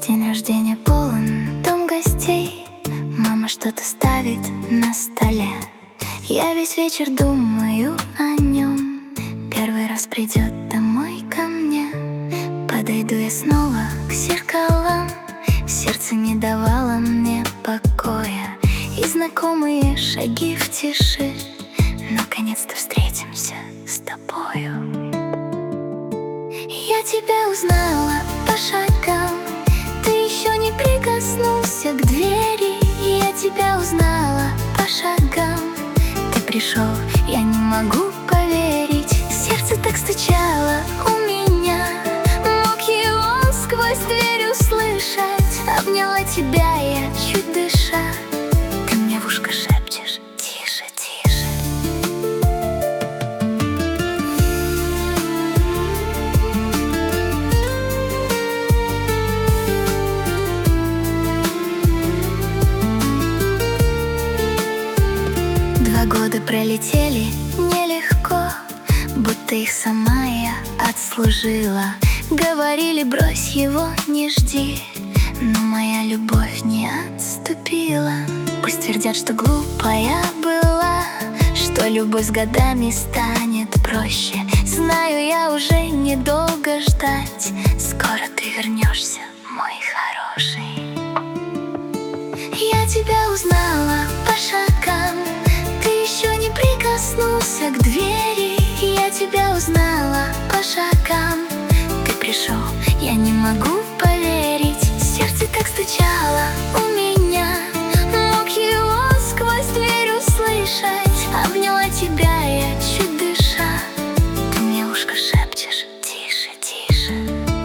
День рождения полон дом гостей, мама что-то ставит на столе. Я весь вечер думаю о нем, первый раз придет домой ко мне. Подойду я снова к зеркалам, сердце не давало мне покоя. И знакомые шаги в тиши, наконец-то встретимся с тобою. Я тебя узнала по шагам, ты еще не прикоснулся к двери. Я тебя узнала по шагам, ты пришел, я не могу поверить. Сердце так стучало у меня, мог его сквозь дверь услышать. Обняла тебя я, чуть дыша, ты мне в ушко шепчешь: тише, тише. Два года пролетели нелегко, будто их сама я отслужила. Говорили: брось его, не жди, но моя любовь не отступила. Пусть твердят, что глупая была, что любовь с годами станет проще. Знаю, я уже недолго ждать, скоро ты вернешься, мой хороший. Я тебя узнала по шагам, ты еще не прикоснулся к двери. Я тебя узнала по шагам, ты пришел, я не могу поверить. Сердце так стучало у меня, мог его сквозь дверь услышать. Обняла тебя я, чуть дыша, ты мне в ушко шепчешь: тише, тише.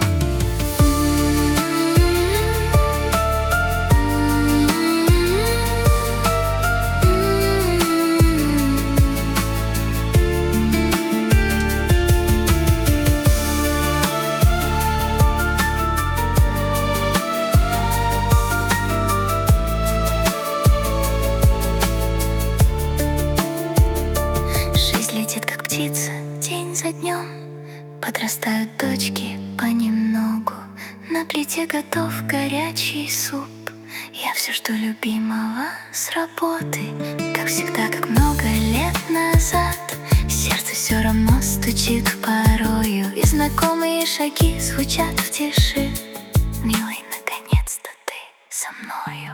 Как птица, день за днем, подрастают дочки понемногу. На плите готов горячий суп. Я все жду любимого с работы, как всегда, как много лет назад. Сердце все равно стучит порою, и знакомые шаги звучат в тиши. Милый, наконец-то ты со мною.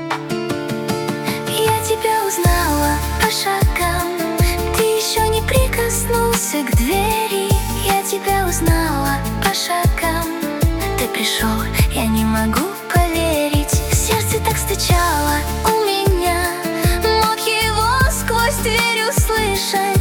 Я тебя узнала по шагам, еще не прикоснулся к двери. Я тебя узнала по шагам, ты пришел, я не могу поверить. Сердце так стучало у меня, мог его сквозь дверь услышать.